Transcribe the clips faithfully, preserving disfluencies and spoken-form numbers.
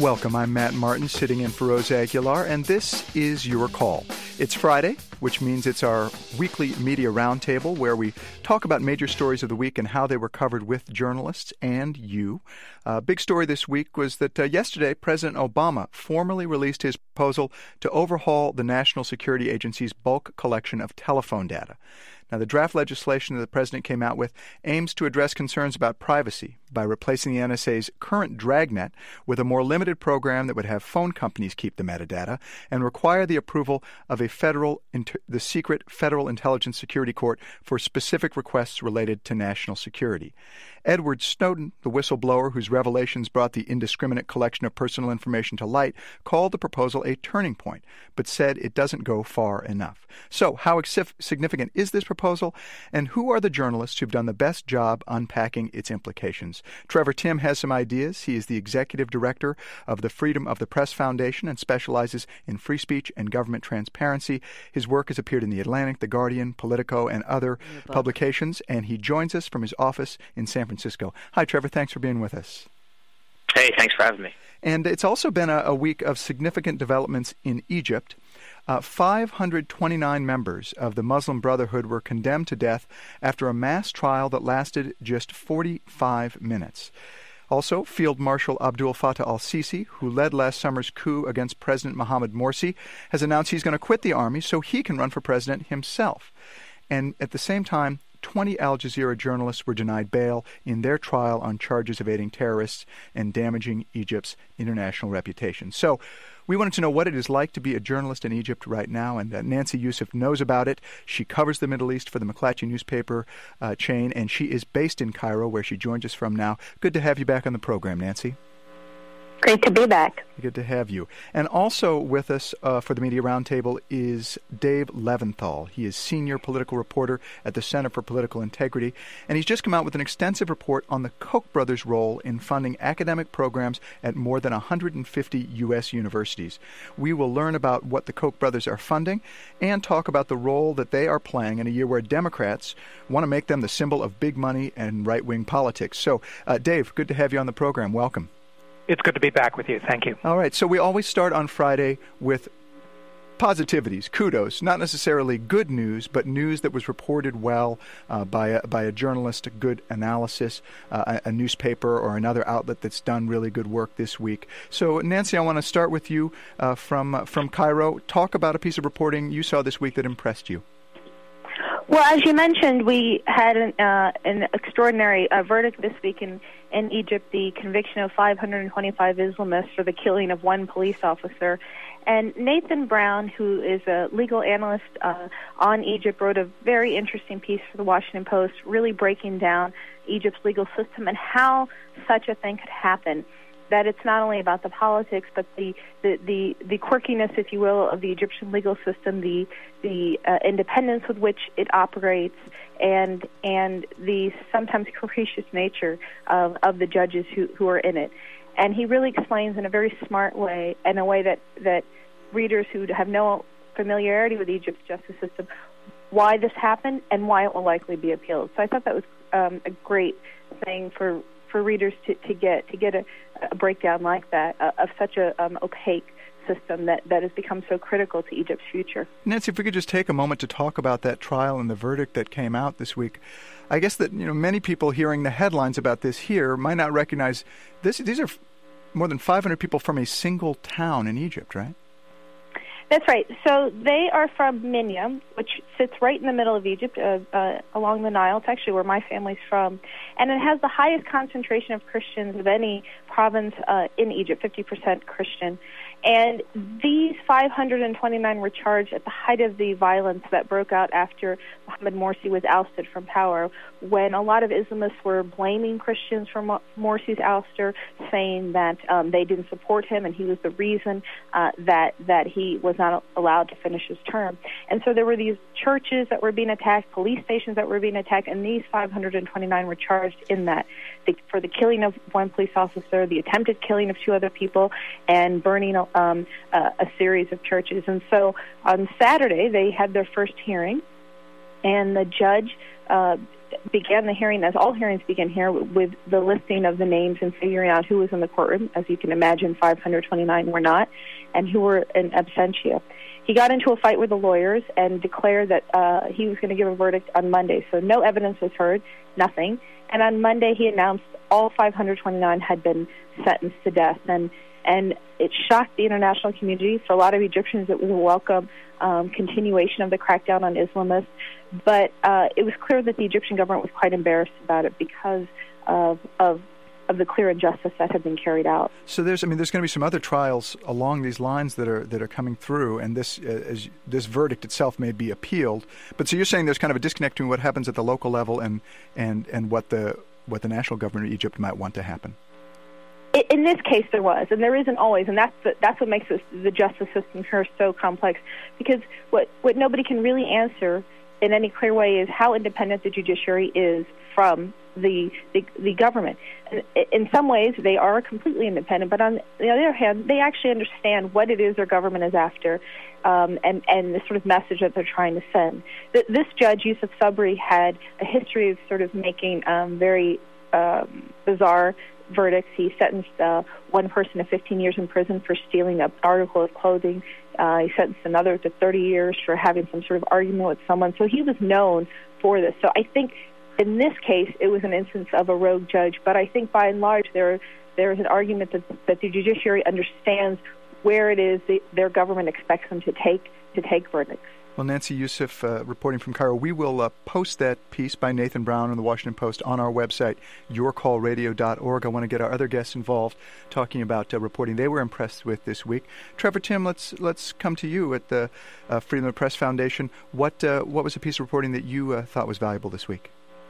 Welcome, I'm Matt Martin, sitting in for Rose Aguilar, and this is Your Call. It's Friday, which means it's our weekly media roundtable where we talk about major stories of the week and how they were covered with journalists and you. A uh, big story this week was that uh, yesterday, President Obama formally released his proposal to overhaul the National Security Agency's bulk collection of telephone data. Now, the draft legislation that the president came out with aims to address concerns about privacy by replacing the N S A's current dragnet with a more limited program that would have phone companies keep the metadata and require the approval of a federal, the secret Federal Intelligence Security Court for specific requests related to national security. Edward Snowden, the whistleblower whose revelations brought the indiscriminate collection of personal information to light, called the proposal a turning point, but said it doesn't go far enough. So, how significant is this proposal, and who are the journalists who've done the best job unpacking its implications? Trevor Timm has some ideas. He is the executive director of the Freedom of the Press Foundation and specializes in free speech and government transparency. His work has appeared in The Atlantic, The Guardian, Politico, and other publications, and he joins us from his office in San Francisco. Hi, Trevor. Thanks for being with us. Hey, thanks for having me. And it's also been a, a week of significant developments in Egypt. Uh, five hundred twenty-nine members of the Muslim Brotherhood were condemned to death after a mass trial that lasted just forty-five minutes. Also, Field Marshal Abdul Fattah al-Sisi, who led last summer's coup against President Mohamed Morsi, has announced he's going to quit the army so he can run for president himself. And at the same time, twenty Al Jazeera journalists were denied bail in their trial on charges of aiding terrorists and damaging Egypt's international reputation. So we wanted to know what it is like to be a journalist in Egypt right now, and uh, Nancy Youssef knows about it. She covers the Middle East for the McClatchy newspaper uh, chain, and she is based in Cairo, where she joins us from now. Good to have you back on the program, Nancy. Great to be back. Good to have you. And also with us uh, for the Media Roundtable is Dave Leventhal. He is senior political reporter at the Center for Political Integrity, and he's just come out with an extensive report on the Koch brothers' role in funding academic programs at more than one hundred fifty U S universities. We will learn about what the Koch brothers are funding and talk about the role that they are playing in a year where Democrats want to make them the symbol of big money and right-wing politics. So, uh, Dave, good to have you on the program. Welcome. It's good to be back with you. Thank you. All right. So we always start on Friday with positivities, kudos, not necessarily good news, but news that was reported well uh, by, a, by a journalist, a good analysis, uh, a, a newspaper or another outlet that's done really good work this week. So, Nancy, I want to start with you uh, from, uh, from Cairo. Talk about a piece of reporting you saw this week that impressed you. Well, as you mentioned, we had an, uh, an extraordinary uh, verdict this week in, in Egypt, the conviction of five hundred twenty-five Islamists for the killing of one police officer. And Nathan Brown, who is a legal analyst uh, on Egypt, wrote a very interesting piece for the Washington Post, really breaking down Egypt's legal system and how such a thing could happen. That it's not only about the politics, but the, the, the, the quirkiness, if you will, of the Egyptian legal system, the the uh, independence with which it operates, and and the sometimes capricious nature of, of the judges who, who are in it. And he really explains in a very smart way, in a way that, that readers who have no familiarity with Egypt's justice system, why this happened and why it will likely be appealed. So I thought that was um, a great thing for for readers to, to get to get a, a breakdown like that uh, of such a um, opaque system that, that has become so critical to Egypt's future. Nancy, if we could just take a moment to talk about that trial and the verdict that came out this week. I guess that you know many people hearing the headlines about this here might not recognize this. These are more than five hundred people from a single town in Egypt, right? That's right. So they are from Minya, which sits right in the middle of Egypt, uh, uh, along the Nile. It's actually where my family's from. And it has the highest concentration of Christians of any province uh, in Egypt, fifty percent Christian. And these five hundred twenty-nine were charged at the height of the violence that broke out after Mohamed Morsi was ousted from power, when a lot of Islamists were blaming Christians for Morsi's ouster, saying that um, they didn't support him and he was the reason uh, that, that he was not allowed to finish his term. And so there were these churches that were being attacked, police stations that were being attacked, and these five hundred twenty-nine were charged in that, the, for the killing of one police officer, the attempted killing of two other people, and burning um, a, a series of churches. And so on Saturday, they had their first hearing, and the judge uh, began the hearing, as all hearings begin here, with the listing of the names and figuring out who was in the courtroom. As you can imagine, five hundred twenty-nine were not, and who were in absentia. He got into a fight with the lawyers and declared that uh, he was going to give a verdict on Monday. So no evidence was heard, nothing. And on Monday, he announced all five hundred twenty-nine had been sentenced to death. And and it shocked the international community. For a lot of Egyptians, it was a welcome um, continuation of the crackdown on Islamists. But uh, it was clear that the Egyptian government was quite embarrassed about it because of of of the clear injustice that had been carried out. So there's, I mean, there's going to be some other trials along these lines that are that are coming through, and this uh, as this verdict itself may be appealed. But so you're saying there's kind of a disconnect between what happens at the local level and and and what the what the national government of Egypt might want to happen. In this case, there was, and there isn't always, and that's the, that's what makes this, the justice system here so complex. Because what what nobody can really answer in any clear way is how independent the judiciary is from the the, the government. In some ways, they are completely independent, but on the other hand, they actually understand what it is their government is after, um, and and the sort of message that they're trying to send. This judge, Yusuf Sabri, had a history of sort of making um, very um, bizarre verdicts. He sentenced uh, one person to fifteen years in prison for stealing an article of clothing. Uh, he sentenced another to thirty years for having some sort of argument with someone. So he was known for this. So I think in this case, it was an instance of a rogue judge. But I think by and large, there there is an argument that, that the judiciary understands where it is the, their government expects them to take to take verdicts. Well, Nancy Youssef, uh, reporting from Cairo. We will uh, post that piece by Nathan Brown in the Washington Post on our website, your call radio dot org. I want to get our other guests involved, talking about uh, reporting they were impressed with this week. Trevor Timm, let's let's come to you at the uh, Freedom of the Press Foundation. What uh, what was a piece of reporting that you uh, thought was valuable this week?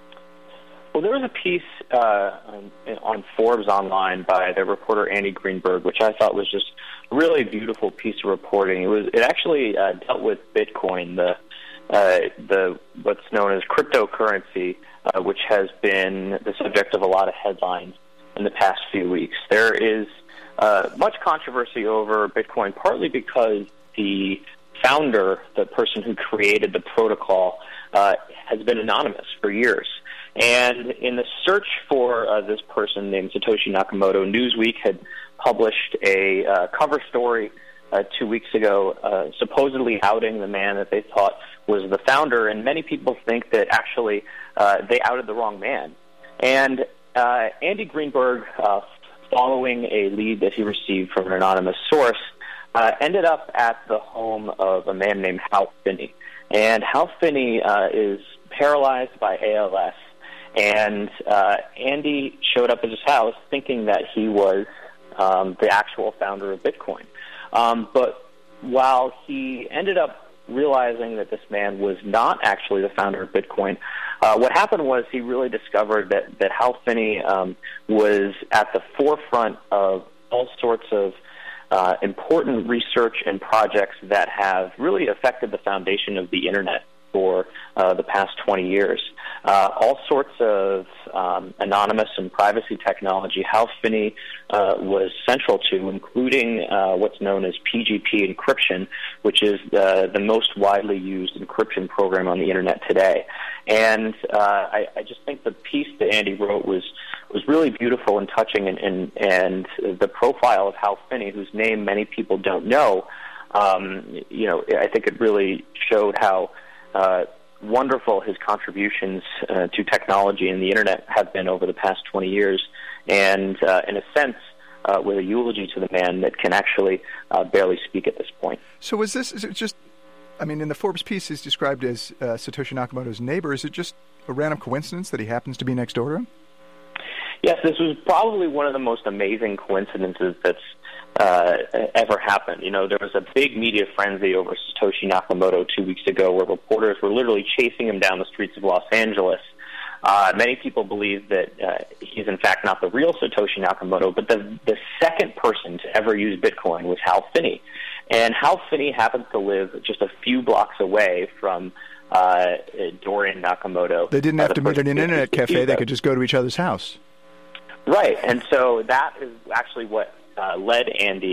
Well, there was a piece uh, on, on Forbes Online by the reporter Andy Greenberg, which I thought was just a really beautiful piece of reporting. It was it actually uh, dealt with Bitcoin, the uh, the what's known as cryptocurrency, uh, which has been the subject of a lot of headlines in the past few weeks. There is uh, much controversy over Bitcoin, partly because the founder, the person who created the protocol, uh, has been anonymous for years. And in the search for uh, this person named Satoshi Nakamoto, Newsweek had published a uh, cover story uh, two weeks ago uh, supposedly outing the man that they thought was the founder, and many people think that actually uh, they outed the wrong man. And uh, Andy Greenberg, uh, following a lead that he received from an anonymous source, uh, ended up at the home of a man named Hal Finney. And Hal Finney uh, is paralyzed by A L S. And uh, Andy showed up at his house thinking that he was um, the actual founder of Bitcoin. Um, but while he ended up realizing that this man was not actually the founder of Bitcoin, uh, what happened was he really discovered that, that Hal Finney um, was at the forefront of all sorts of uh, important research and projects that have really affected the foundation of the Internet for uh, the past twenty years. Uh, all sorts of um, anonymous and privacy technology Hal Finney uh, was central to, including uh, what's known as P G P encryption, which is the, the most widely used encryption program on the Internet today. And uh, I, I just think the piece that Andy wrote was was really beautiful and touching, and, and, and the profile of Hal Finney, whose name many people don't know, um, you know, I think it really showed how Uh, wonderful his contributions uh, to technology and the Internet have been over the past twenty years, and uh, in a sense, uh, with a eulogy to the man that can actually uh, barely speak at this point. So is this, is it just, I mean, in the Forbes piece, he's described as uh, Satoshi Nakamoto's neighbor. Is it just a random coincidence that he happens to be next door to him? Yes, this was probably one of the most amazing coincidences that's uh, ever happened. You know, there was a big media frenzy over Satoshi Nakamoto two weeks ago where reporters were literally chasing him down the streets of Los Angeles. Uh, many people believe that uh, he's in fact not the real Satoshi Nakamoto, but the, the second person to ever use Bitcoin was Hal Finney. And Hal Finney happens to live just a few blocks away from uh, Dorian Nakamoto. They didn't have uh, to meet at an internet cafe. They could just go to each other's house. Right, and so that is actually what uh, led Andy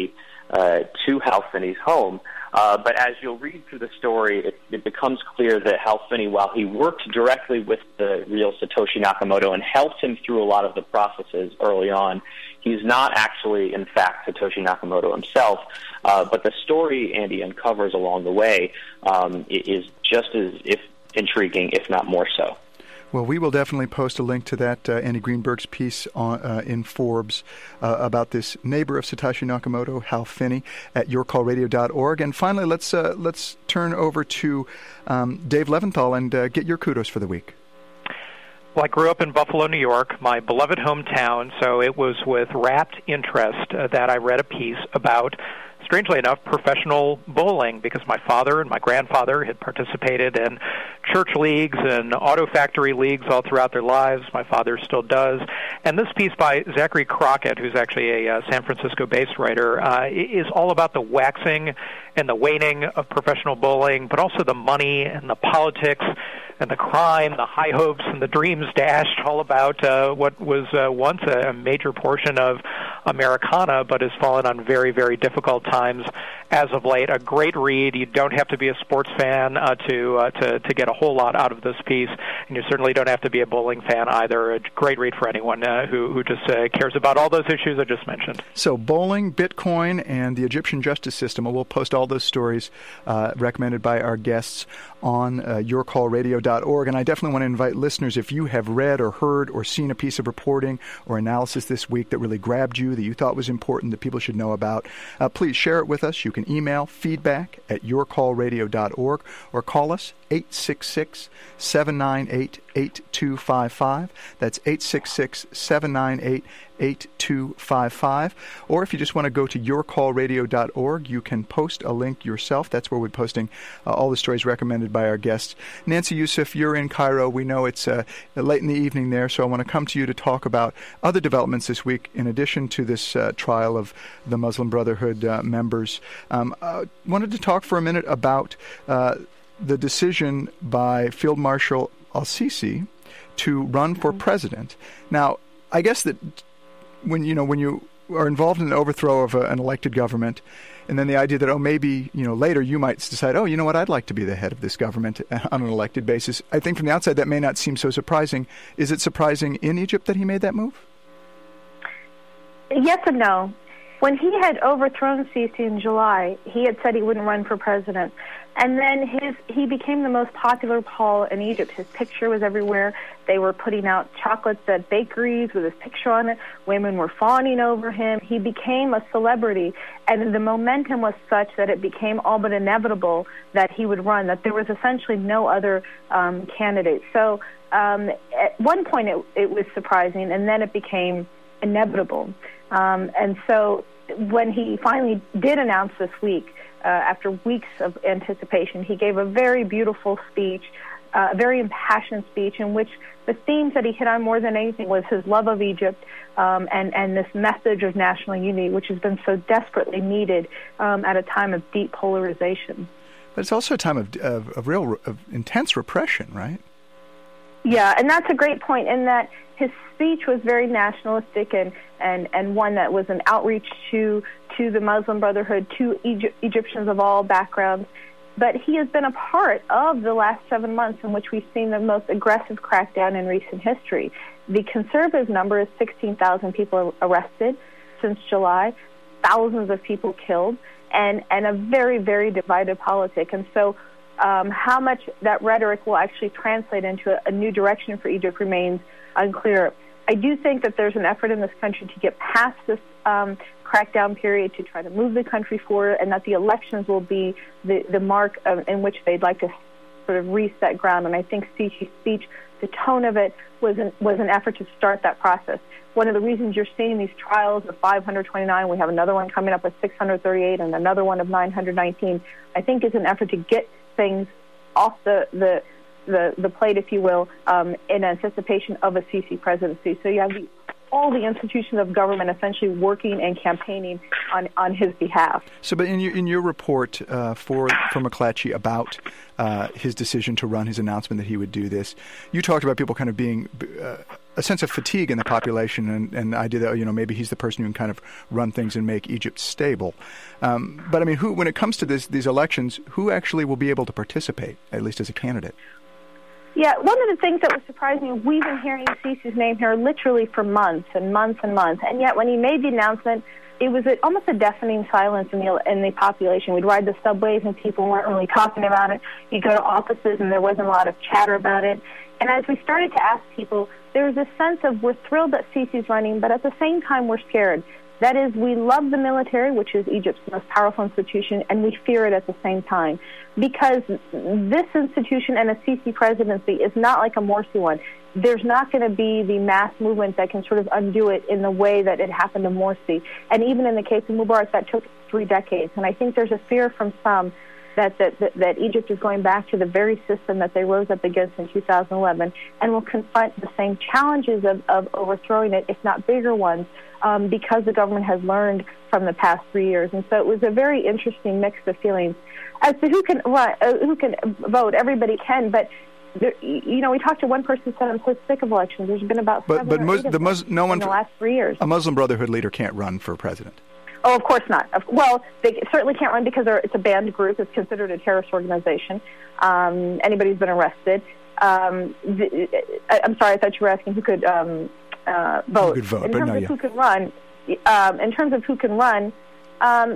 uh, to Hal Finney's home. Uh, but as you'll read through the story, it, it becomes clear that Hal Finney, while he worked directly with the real Satoshi Nakamoto and helped him through a lot of the processes early on, he's not actually, in fact, Satoshi Nakamoto himself. Uh, but the story Andy uncovers along the way um, is just as if intriguing, if not more so. Well, we will definitely post a link to that, uh, Andy Greenberg's piece on, uh, in Forbes uh, about this neighbor of Satoshi Nakamoto, Hal Finney, at your call radio dot org. And finally, let's uh, let's turn over to um, Dave Leventhal and uh, get your kudos for the week. Well, I grew up in Buffalo, New York, my beloved hometown, so it was with rapt interest uh, that I read a piece about, strangely enough, professional bowling, because my father and my grandfather had participated in church leagues and auto factory leagues all throughout their lives. My father still does. And this piece by Zachary Crockett, who's actually a uh, San Francisco-based writer, uh, is all about the waxing and the waning of professional bowling, but also the money and the politics and the crime, the high hopes and the dreams dashed, all about uh, what was uh, once a major portion of Americana, but has fallen on very, very difficult times as of late. A great read. You don't have to be a sports fan uh, to, uh, to to get a whole lot out of this piece, and you certainly don't have to be a bowling fan either. A great read for anyone uh, who, who just uh, cares about all those issues I just mentioned. So bowling, Bitcoin, and the Egyptian justice system. We'll post all those stories uh, recommended by our guests on uh, your call radio dot org. And I definitely want to invite listeners, if you have read or heard or seen a piece of reporting or analysis this week that really grabbed you, that you thought was important, that people should know about, uh, please share it with us. You can email feedback at your call radio dot org or call us eight six six, seven nine eight, eight two five five. That's eight six six, seven nine eight, eight two five five. Or if you just want to go to your call radio dot org, you can post a link yourself. That's where we're posting uh, all the stories recommended by our guests. Nancy Youssef, you're in Cairo. We know it's uh, late in the evening there, so I want to come to you to talk about other developments this week in addition to this uh, trial of the Muslim Brotherhood uh, members. Um, I wanted to talk for a minute about uh, the decision by Field Marshal al-Sisi to run for president. Now, I guess that when you know when you are involved in the overthrow of a, an elected government, and then the idea that, oh, maybe, you know, later you might decide, oh, you know what, I'd like to be the head of this government on an elected basis. I think from the outside that may not seem so surprising. Is it surprising in Egypt that he made that move? Yes and no. When he had overthrown Sisi in July, he had said he wouldn't run for president. And then his he became the most popular Paul in Egypt. His picture was everywhere. They were putting out chocolates at bakeries with his picture on it. Women were fawning over him. He became a celebrity. And the momentum was such that it became all but inevitable that he would run, that there was essentially no other um, candidate. So um, at one point it, it was surprising, and then it became inevitable. Um, and so when he finally did announce this week, uh, after weeks of anticipation, he gave a very beautiful speech, uh, a very impassioned speech in which the themes that he hit on more than anything was his love of Egypt um, and, and this message of national unity, which has been so desperately needed um, at a time of deep polarization. But it's also a time of, of, of real of intense repression, right? Yeah, and that's a great point in that his speech was very nationalistic and, and, and one that was an outreach to to the Muslim Brotherhood, to Egypt, Egyptians of all backgrounds. But he has been a part of the last seven months in which we've seen the most aggressive crackdown in recent history. The conservative number is sixteen thousand people arrested since July, thousands of people killed, and, and a very, very divided politic. And so um, how much that rhetoric will actually translate into a, a new direction for Egypt remains unclear. I do think that there's an effort in this country to get past this um, crackdown period, to try to move the country forward, and that the elections will be the, the mark of, in which they'd like to sort of reset ground. And I think Sisi's speech, the tone of it, was an, was an effort to start that process. One of the reasons you're seeing these trials of five hundred twenty-nine, we have another one coming up with six hundred thirty-eight, and another one of nine hundred nineteen, I think is an effort to get things off the, the the, the plate, if you will, um, in anticipation of a Sisi presidency. So you have the, all the institutions of government essentially working and campaigning on, on his behalf. So, but in your in your report uh, for for McClatchy about uh, his decision to run, his announcement that he would do this, you talked about people kind of being uh, a sense of fatigue in the population, and, and the idea that, you know, maybe he's the person who can kind of run things and make Egypt stable. Um, but I mean, who, when it comes to this, these elections, who actually will be able to participate, at least as a candidate? Yeah, one of the things that was surprising, we've been hearing Sisi's name here literally for months and months and months, and yet when he made the announcement, it was a, almost a deafening silence in the in the population. We'd ride the subways and people weren't really talking about it. You'd go to offices and there wasn't a lot of chatter about it. And as we started to ask people, there was a sense of we're thrilled that Sisi's running, but at the same time we're scared. That is, we love the military, which is Egypt's most powerful institution, and we fear it at the same time. Because this institution and a Sisi presidency is not like a Morsi one. There's not going to be the mass movement that can sort of undo it in the way that it happened to Morsi. And even in the case of Mubarak, that took three decades. And I think there's a fear from some that, that, that, that Egypt is going back to the very system that they rose up against in two thousand eleven and will confront the same challenges of, of overthrowing it, if not bigger ones, um, because the government has learned from the past three years. And so it was a very interesting mix of feelings. As to who can run, uh, who can vote, everybody can, but there, you know, we talked to one person who said, I'm so sick of elections. There's been about but, seven but or Mus- eight of the them Mus- no one in the last three years. A Muslim Brotherhood leader can't run for president. Oh, of course not. Well, they certainly can't run because it's a banned group. It's considered a terrorist organization. Um, anybody who's been arrested. Um, the, I'm sorry, I thought you were asking who could um, uh, vote. Who could vote, in but terms no, of yeah. who could run, um, in terms of who can run, um,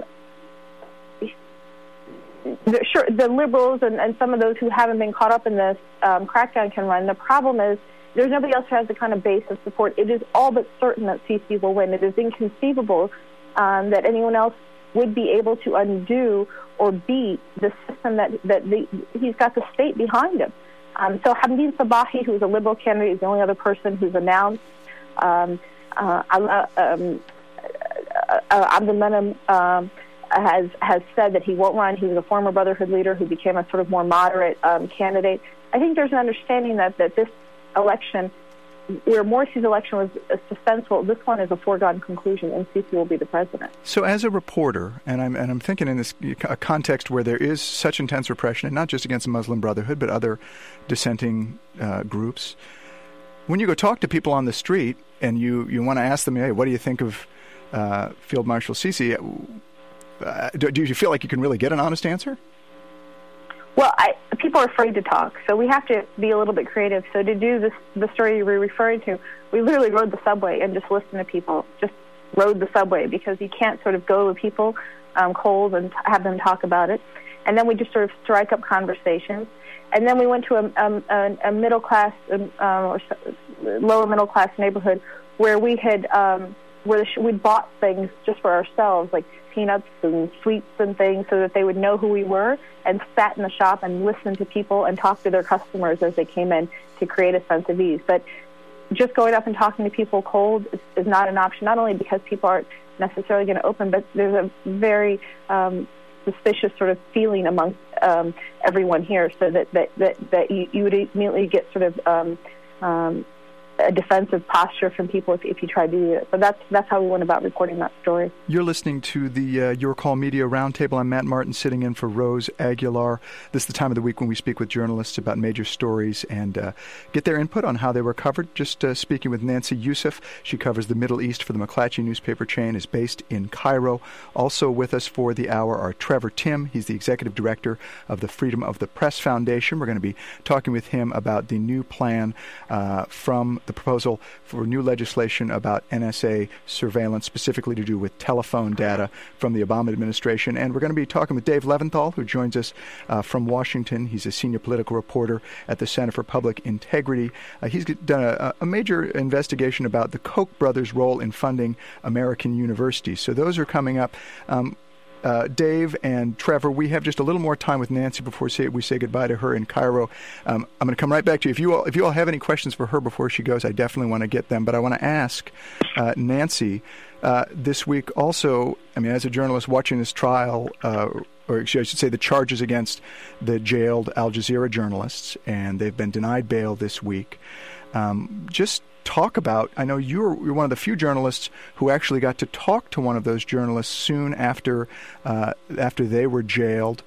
the, sure, the liberals and, and some of those who haven't been caught up in this um, crackdown can run. The problem is there's nobody else who has the kind of base of support. It is all but certain that Sisi will win. It is inconceivable um, that anyone else would be able to undo or beat the system that, that the, he's got the state behind him. Um, so Hamdeen Sabahi, who is a liberal candidate, is the only other person who's announced. Um, uh, um, uh, uh, Abdel Menem um, has has said that he won't run. He was a former Brotherhood leader who became a sort of more moderate um, candidate. I think there's an understanding that, that this election, where Morsi's election was suspenseful, this one is a foregone conclusion, and Sisi will be the president. So, as a reporter, and I'm and I'm thinking in this a context where there is such intense repression, and not just against the Muslim Brotherhood, but other dissenting uh, groups, when you go talk to people on the street and you, you want to ask them, hey, what do you think of uh, Field Marshal Sisi? Uh, do, do you feel like you can really get an honest answer? Well, I, people are afraid to talk, so we have to be a little bit creative. So to do this, the story you were referring to, we literally rode the subway and just listened to people, just rode the subway, because you can't sort of go to people um, cold and have them talk about it. And then we just sort of strike up conversations. And then we went to a, a, a middle-class um, or lower middle-class neighborhood where we had um, where we'd bought things just for ourselves, like peanuts and sweets and things, so that they would know who we were, and sat in the shop and listened to people and talked to their customers as they came in to create a sense of ease. But just going up and talking to people cold is, is not an option, not only because people aren't necessarily going to open, but there's a very um, suspicious sort of feeling amongst um, everyone here, so that, that, that, that you, you would immediately get sort of um, um, a defensive posture from people if, if you try to do it. So that's that's how we went about reporting that story. You're listening to the uh, Your Call Media Roundtable. I'm Matt Martin, sitting in for Rose Aguilar. This is the time of the week when we speak with journalists about major stories and uh, get their input on how they were covered. Just uh, speaking with Nancy Youssef. She covers the Middle East for the McClatchy newspaper chain, is based in Cairo. Also with us for the hour are Trevor Timm. He's the executive director of the Freedom of the Press Foundation. We're going to be talking with him about the new plan uh, from the proposal for new legislation about N S A surveillance, specifically to do with telephone data from the Obama administration. And we're going to be talking with Dave Leventhal, who joins us uh, from Washington. He's a senior political reporter at the Center for Public Integrity. Uh, he's done a, a major investigation about the Koch brothers' role in funding American universities. So those are coming up. Um, Uh, Dave and Trevor, we have just a little more time with Nancy before say, we say goodbye to her in Cairo. Um, I'm going to come right back to you. If you all, if you all have any questions for her before she goes, I definitely want to get them. But I want to ask uh, Nancy uh, this week also, I mean, as a journalist watching this trial, uh, or I should say the charges against the jailed Al Jazeera journalists, and they've been denied bail this week. Um, just talk about, I know you're, you're one of the few journalists who actually got to talk to one of those journalists soon after uh, after they were jailed.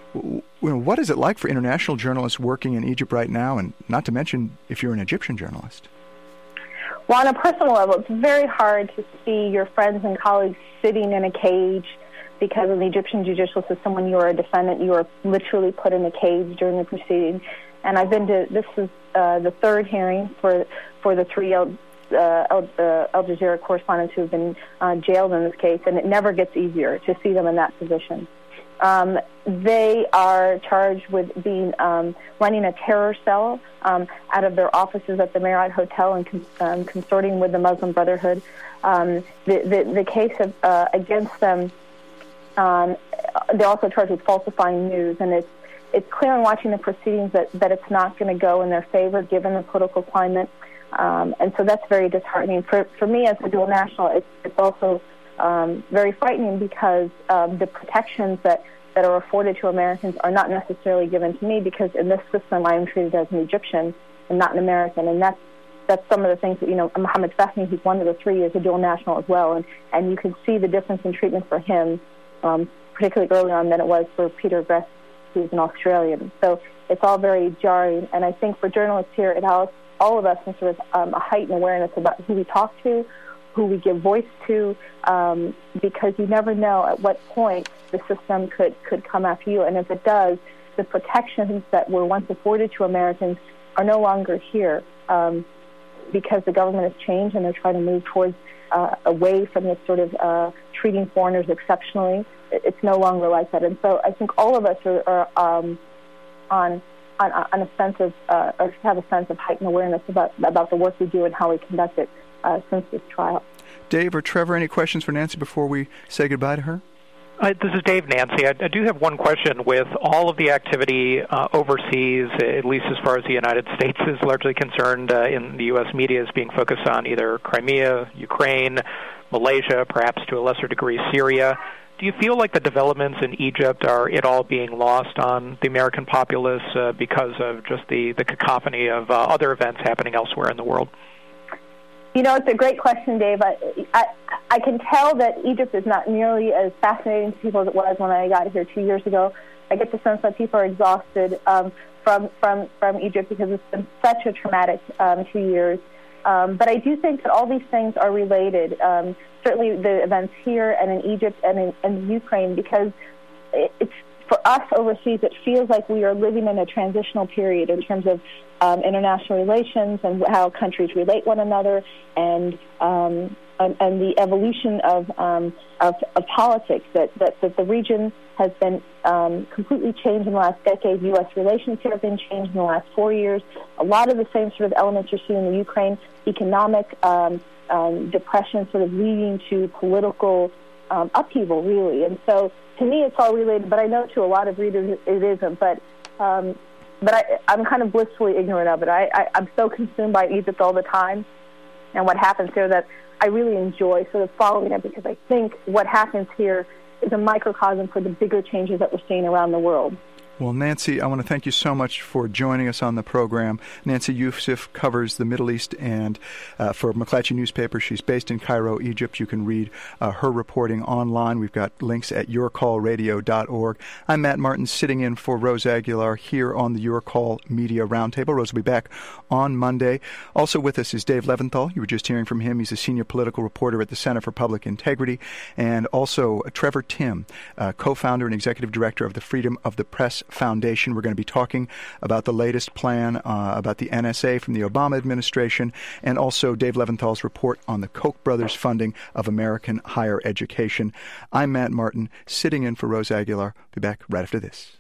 What is it like for international journalists working in Egypt right now, and not to mention if you're an Egyptian journalist? Well, on a personal level, it's very hard to see your friends and colleagues sitting in a cage because in the Egyptian judicial system, when you are a defendant, you are literally put in a cage during the proceeding. And I've been to, this is uh, the third hearing for for the three Al, uh, Al, uh, Al Jazeera correspondents who have been uh, jailed in this case, and it never gets easier to see them in that position. Um, they are charged with being um, running a terror cell um, out of their offices at the Marriott Hotel and con- um, consorting with the Muslim Brotherhood. Um, the, the, the case of, uh, against them, um, they're also charged with falsifying news, and it's it's clear in watching the proceedings that, that it's not going to go in their favor given the political climate, um, and so that's very disheartening. For for me as a dual national, it's, it's also Um, very frightening because um, the protections that, that are afforded to Americans are not necessarily given to me because in this system I am treated as an Egyptian and not an American, and that's that's some of the things that, you know, Mohammed Fahmy, who's one of the three, is a dual national as well, and, and you can see the difference in treatment for him, um, particularly early on than it was for Peter Gress, who's an Australian. So it's all very jarring, and I think for journalists here, it helps all of us in sort of um, a heightened awareness about who we talk to, who we give voice to, um, because you never know at what point the system could, could come after you. And if it does, the protections that were once afforded to Americans are no longer here um, because the government has changed and they're trying to move towards uh, away from this sort of uh, treating foreigners exceptionally. It's no longer like that. And so I think all of us are, are um, on, on on a sense of, uh, or have a sense of heightened awareness about, about the work we do and how we conduct it. Uh, since this trial. Dave or Trevor, any questions for Nancy before we say goodbye to her? Uh, this is Dave, Nancy. I, I do have one question. With all of the activity uh, overseas, at least as far as the United States is largely concerned, uh, in the U S media is being focused on either Crimea, Ukraine, Malaysia, perhaps to a lesser degree Syria. Do you feel like the developments in Egypt are at all being lost on the American populace uh, because of just the, the cacophony of uh, other events happening elsewhere in the world? You know, it's a great question, Dave. I, I I can tell that Egypt is not nearly as fascinating to people as it was when I got here two years ago. I get the sense that people are exhausted um, from, from, from Egypt because it's been such a traumatic um, two years. Um, but I do think that all these things are related, um, certainly the events here and in Egypt and in, in Ukraine, because it, it's for us overseas, it feels like we are living in a transitional period in terms of um, international relations and how countries relate one another, and um, and, and the evolution of, um, of of politics. That, that that the region has been um, completely changed in the last decade. U S relations here have been changed in the last four years. A lot of the same sort of elements you're seeing in the Ukraine, economic um, um, depression, sort of leading to political um, upheaval, really. And so, to me, it's all related, but I know to a lot of readers it isn't. But um, but I, I'm kind of blissfully ignorant of it. I, I, I'm so consumed by Egypt all the time and what happens here that I really enjoy sort of following it, because I think what happens here is a microcosm for the bigger changes that we're seeing around the world. Well, Nancy, I want to thank you so much for joining us on the program. Nancy Youssef covers the Middle East, and uh, for McClatchy newspaper, she's based in Cairo, Egypt. You can read uh, her reporting online. We've got links at your call radio dot org. I'm Matt Martin, sitting in for Rose Aguilar here on the Your Call Media Roundtable. Rose will be back on Monday. Also with us is Dave Leventhal. You were just hearing from him. He's a senior political reporter at the Center for Public Integrity. And also uh, Trevor Timm, uh, co-founder and executive director of the Freedom of the Press Foundation. We're going to be talking about the latest plan uh, about the N S A from the Obama administration, and also Dave Leventhal's report on the Koch brothers' funding of American higher education. I'm Matt Martin, sitting in for Rose Aguilar. Be back right after this.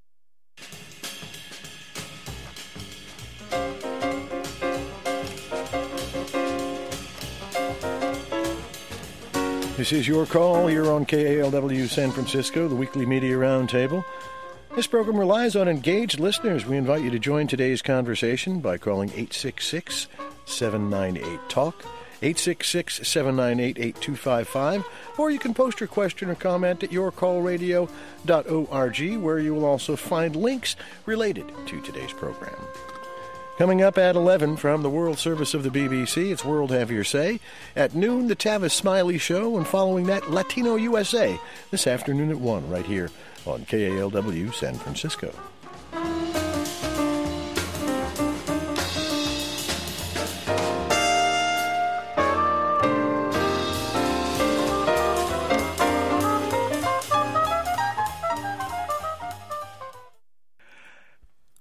This is Your Call here on K A L W San Francisco, the weekly media roundtable. This program relies on engaged listeners. We invite you to join today's conversation by calling eight six six, seven nine eight, TALK, eight six six, seven nine eight, eight two five five, or you can post your question or comment at your call radio dot org, where you will also find links related to today's program. Coming up at eleven from the World Service of the B B C, it's World Have Your Say. At noon, the Tavis Smiley Show, and following that, Latino U S A, this afternoon at one, right here on K A L W San Francisco.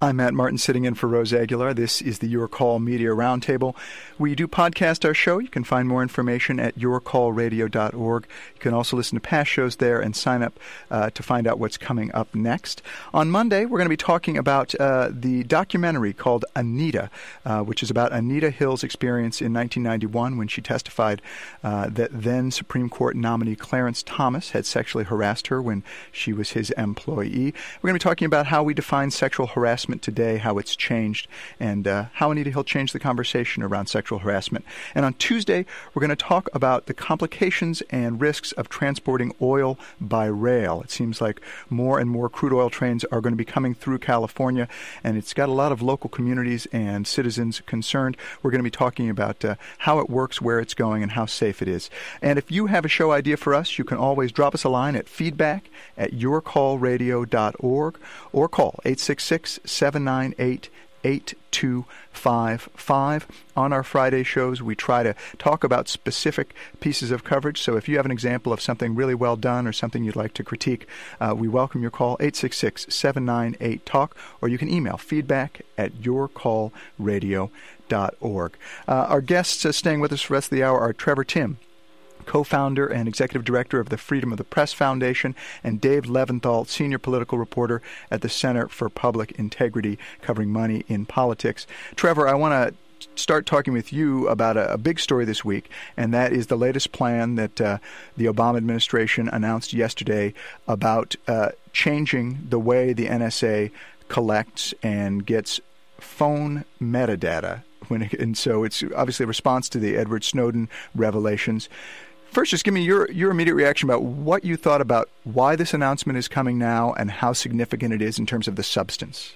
I'm Matt Martin, sitting in for Rose Aguilar. This is the Your Call Media Roundtable. We do podcast our show. You can find more information at your call radio dot org. You can also listen to past shows there and sign up uh, to find out what's coming up next. On Monday, we're going to be talking about uh, the documentary called Anita, uh, which is about Anita Hill's experience in nineteen ninety-one when she testified uh, that then Supreme Court nominee Clarence Thomas had sexually harassed her when she was his employee. We're going to be talking about how we define sexual harassment today, how it's changed, and uh, how Anita Hill changed the conversation around sexual harassment. And on Tuesday, we're going to talk about the complications and risks of transporting oil by rail. It seems like more and more crude oil trains are going to be coming through California, and it's got a lot of local communities and citizens concerned. We're going to be talking about uh, how it works, where it's going, and how safe it is. And if you have a show idea for us, you can always drop us a line at feedback at your call radio dot org or call eight six six, seven nine eight, eight two five five. On our Friday shows, we try to talk about specific pieces of coverage. So if you have an example of something really well done or something you'd like to critique, uh, we welcome your call, eight six six, seven nine eight, talk, or you can email feedback at your call radio dot org. Uh, our guests uh, staying with us for the rest of the hour are Trevor Timm, co-founder and executive director of the Freedom of the Press Foundation, and Dave Leventhal, senior political reporter at the Center for Public Integrity, covering money in politics. Trevor, I want to start talking with you about a, a big story this week, and that is the latest plan that uh, the Obama administration announced yesterday about uh, changing the way the N S A collects and gets phone metadata. When it, and so it's obviously a response to the Edward Snowden revelations. First, just give me your, your immediate reaction about what you thought about why this announcement is coming now and how significant it is in terms of the substance.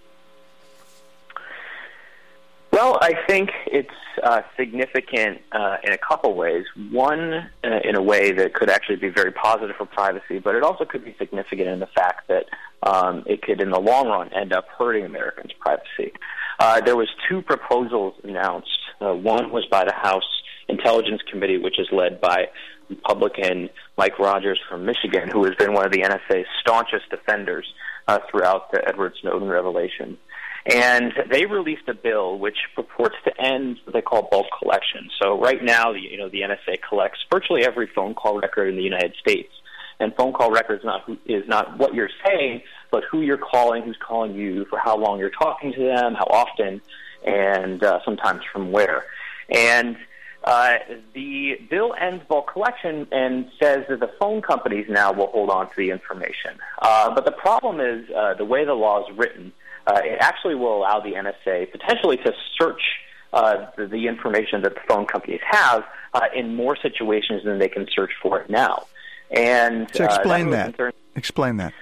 Well, I think it's uh, significant uh, in a couple ways. One, uh, in a way that could actually be very positive for privacy, but it also could be significant in the fact that um, it could, in the long run, end up hurting Americans' privacy. Uh, there was two proposals announced. Uh, one was by the House Intelligence Committee, which is led by Republican Mike Rogers from Michigan, who has been one of the N S A's staunchest defenders uh, throughout the Edward Snowden revelation. And they released a bill which purports to end what they call bulk collection. So right now, you know, the N S A collects virtually every phone call record in the United States. And phone call record is not, who, is not what you're saying, but who you're calling, who's calling you, for how long you're talking to them, how often, and uh, sometimes from where. And uh, the bill ends bulk collection and says that the phone companies now will hold on to the information. Uh, but the problem is uh, the way the law is written, uh, it actually will allow the N S A potentially to search uh, the, the information that the phone companies have uh, in more situations than they can search for it now. And so explain uh, that. that. Explain that.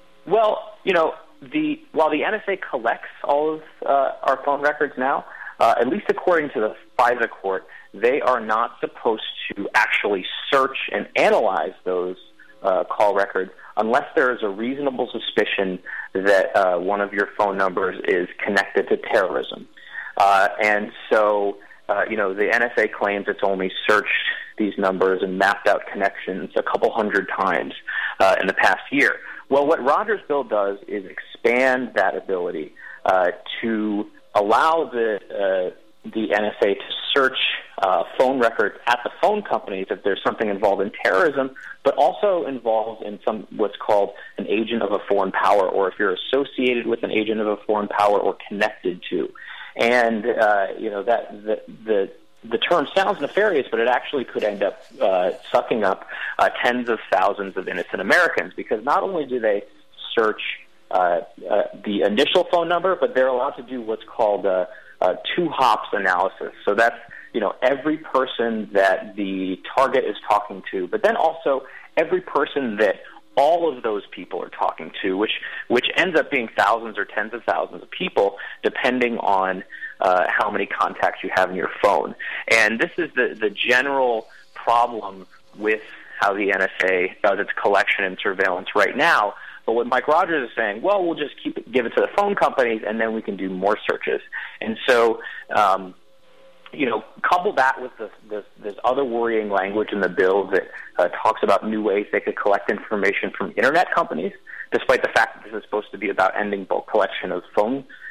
Well, you know, the while the N S A collects all of uh, our phone records now, uh, at least according to the FISA court, they are not supposed to actually search and analyze those uh, call records unless there is a reasonable suspicion that uh, one of your phone numbers is connected to terrorism. Uh, and so, uh, you know, the N S A claims it's only searched these numbers and mapped out connections a couple hundred times uh, in the past year. Well, what Rogers' bill does is expand that ability uh, to allow the uh, the N S A to search uh, phone records at the phone companies if there's something involved in terrorism, but also involved in some what's called an agent of a foreign power, or if you're associated with an agent of a foreign power or connected to. And uh, you know that the, the the term sounds nefarious, but it actually could end up uh, sucking up uh, tens of thousands of innocent Americans, because not only do they search uh, uh, the initial phone number, but they're allowed to do what's called uh, uh, two hops analysis. So that's, you know, every person that the target is talking to, but then also every person that all of those people are talking to, which which ends up being thousands or tens of thousands of people, depending on uh, how many contacts you have in your phone. And this is the, the general problem with how the N S A does its collection and surveillance right now. But what Mike Rogers is saying, well, we'll just keep it, give it to the phone companies, and then we can do more searches. And so, um, you know, couple that with this, this, this other worrying language in the bill that uh, talks about new ways they could collect information from Internet companies, despite the fact that this is supposed to be about ending bulk collection of phone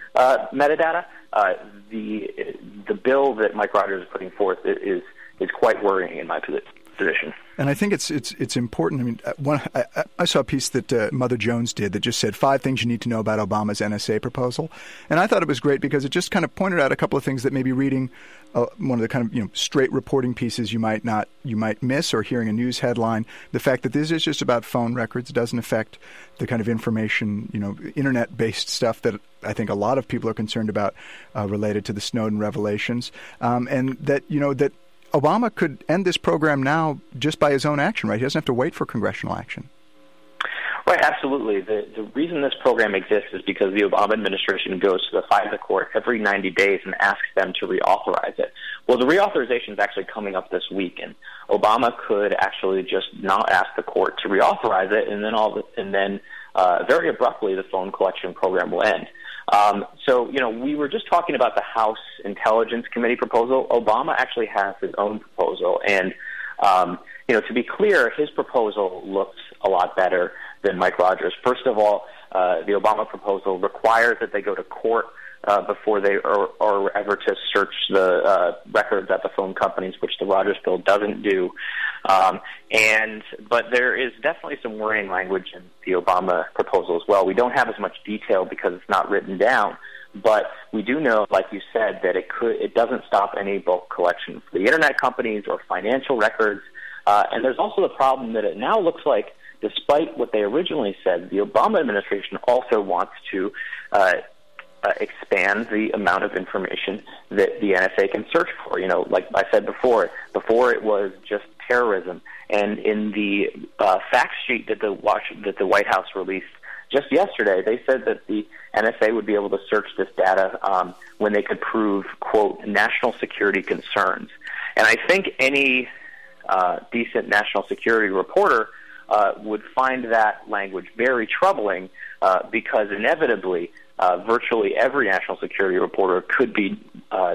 uh, metadata, uh, the the bill that Mike Rogers is putting forth is is quite worrying in my position. And I think it's it's it's important. I mean, one, I, I saw a piece that uh, Mother Jones did that just said five things you need to know about Obama's N S A proposal, and I thought it was great because it just kind of pointed out a couple of things that maybe reading uh, one of the kind of you know straight reporting pieces you might not you might miss, or hearing a news headline. The fact that this is just about phone records doesn't affect the kind of information, you know, internet-based stuff that I think a lot of people are concerned about uh, related to the Snowden revelations, um, and that you know that. Obama could end this program now just by his own action, right? He doesn't have to wait for congressional action. Right, absolutely. The the reason this program exists is because the Obama administration goes to the FISA court every ninety days and asks them to reauthorize it. Well, the reauthorization is actually coming up this week, and Obama could actually just not ask the court to reauthorize it, and then all the, and then uh, very abruptly the phone collection program will end. Um, so, you know, we were just talking about the House Intelligence Committee proposal. Obama actually has his own proposal. And, um, you know, to be clear, his proposal looks a lot better than Mike Rogers. First of all, uh, the Obama proposal requires that they go to court uh, before they are, are ever to search the uh, records at the phone companies, which the Rogers bill doesn't do. Um, and but there is definitely some worrying language in the Obama proposal as well. We don't have as much detail because it's not written down, but we do know, like you said, that it could it doesn't stop any bulk collection for the internet companies or financial records. Uh, and there's also the problem that it now looks like, despite what they originally said, the Obama administration also wants to uh, uh, expand the amount of information that the N S A can search for. You know, like I said before, before it was just terrorism. And in the uh, fact sheet that the Wash- that the White House released just yesterday, they said that the N S A would be able to search this data um, when they could prove, quote, national security concerns. And I think any uh, decent national security reporter uh, would find that language very troubling uh, because inevitably uh, virtually every national security reporter could be uh,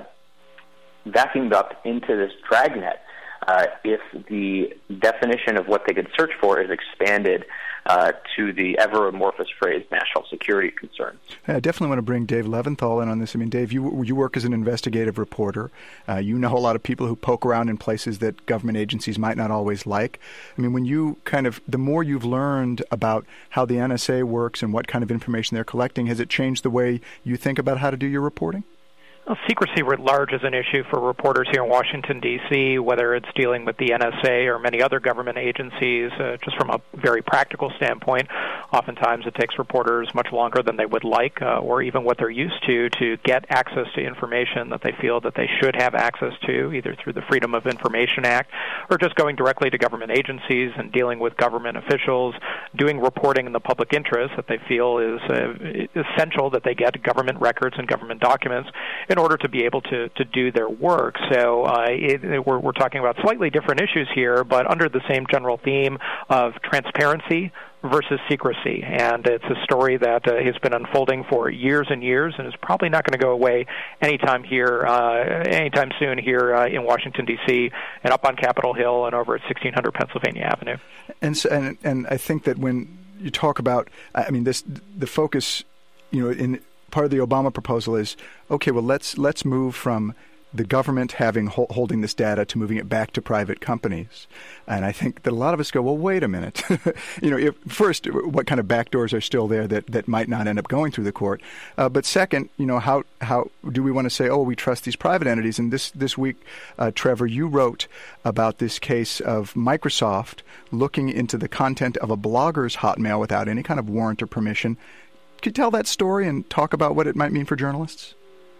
vacuumed up into this dragnet Uh, if the definition of what they could search for is expanded uh, to the ever amorphous phrase national security concerns. I definitely want to bring Dave Leventhal in on this. I mean, Dave, you you work as an investigative reporter. Uh, you know a lot of people who poke around in places that government agencies might not always like. I mean, when you kind of, the more you've learned about how the N S A works and what kind of information they're collecting, has it changed the way you think about how to do your reporting? Well, secrecy writ large is an issue for reporters here in Washington, D C, whether it's dealing with the N S A or many other government agencies. Uh, just from a very practical standpoint, oftentimes it takes reporters much longer than they would like uh, or even what they're used to to get access to information that they feel that they should have access to, either through the Freedom of Information Act or just going directly to government agencies and dealing with government officials, doing reporting in the public interest that they feel is uh, essential that they get government records and government documents in order to be able to, to do their work. So uh, it, we're, we're talking about slightly different issues here, but under the same general theme of transparency versus secrecy. And it's a story that uh, has been unfolding for years and years and is probably not going to go away anytime here, uh, anytime soon here uh, in Washington, D C, and up on Capitol Hill and over at sixteen hundred Pennsylvania Avenue. And, so, and, and I think that when you talk about, I mean, this the focus, you know, in part of the Obama proposal is, okay, well, let's let's move from the government having holding this data to moving it back to private companies. And I think that a lot of us go, well, wait a minute. you know, if, first, what kind of backdoors are still there that, that might not end up going through the court? Uh, but second, you know, how how do we want to say, oh, we trust these private entities? And this, this week, uh, Trevor, you wrote about this case of Microsoft looking into the content of a blogger's Hotmail without any kind of warrant or permission. Could you tell that story and talk about what it might mean for journalists?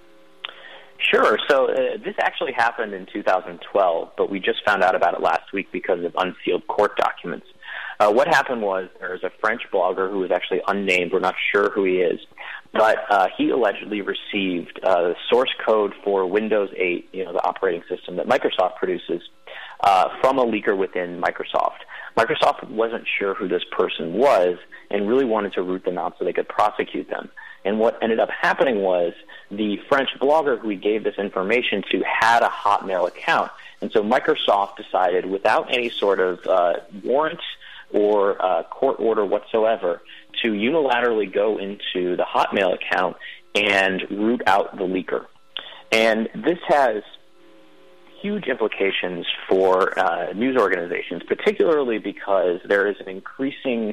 Sure. So uh, this actually happened in two thousand twelve, but we just found out about it last week because of unsealed court documents. Uh, what happened was there was a French blogger who was actually unnamed. We're not sure who he is, but uh, he allegedly received uh, the source code for Windows eight, you know, the operating system that Microsoft produces, uh, from a leaker within Microsoft. Microsoft wasn't sure who this person was and really wanted to root them out so they could prosecute them. And what ended up happening was the French blogger who he gave this information to had a Hotmail account. And so Microsoft decided, without any sort of uh, warrant or uh, court order whatsoever, to unilaterally go into the Hotmail account and root out the leaker. And this has huge implications for uh, news organizations, particularly because there is an increasing,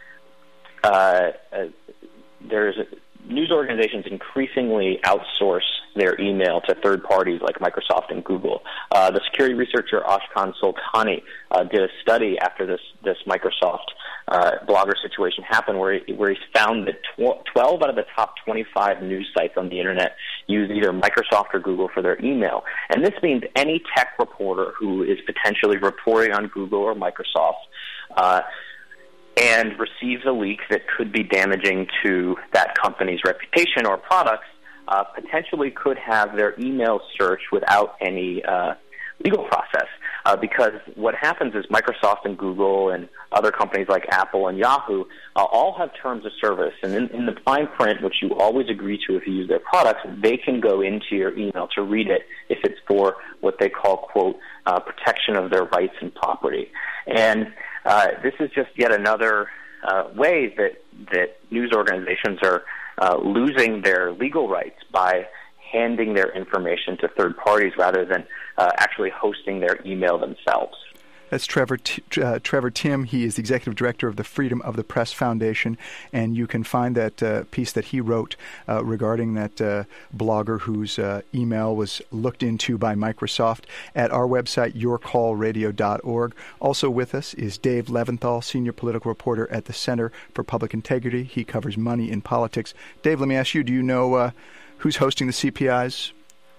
uh, uh, there's news organizations increasingly outsource their email to third parties like Microsoft and Google. Uh, the security researcher Ashkan Soltani uh, did a study after this this Microsoft uh, blogger situation happened, where he, where he found that tw- twelve out of the top twenty-five news sites on the internet use either Microsoft or Google for their email. And this means any tech reporter who is potentially reporting on Google or Microsoft uh, and receives a leak that could be damaging to that company's reputation or products, uh, potentially could have their email searched without any uh, legal process. Uh, because what happens is Microsoft and Google and other companies like Apple and Yahoo uh, all have terms of service. And in, in the fine print, which you always agree to if you use their products, they can go into your email to read it if it's for what they call, quote, uh, protection of their rights and property. And uh, this is just yet another uh, way that, that news organizations are uh, losing their legal rights by handing their information to third parties rather than uh, actually hosting their email themselves. That's Trevor T- uh, Trevor Timm. He is the executive director of the Freedom of the Press Foundation, and you can find that uh, piece that he wrote uh, regarding that uh, blogger whose uh, email was looked into by Microsoft at our website, your call radio dot org. Also with us is Dave Leventhal, senior political reporter at the Center for Public Integrity. He covers money in politics. Dave, let me ask you, do you know uh, who's hosting the C P I's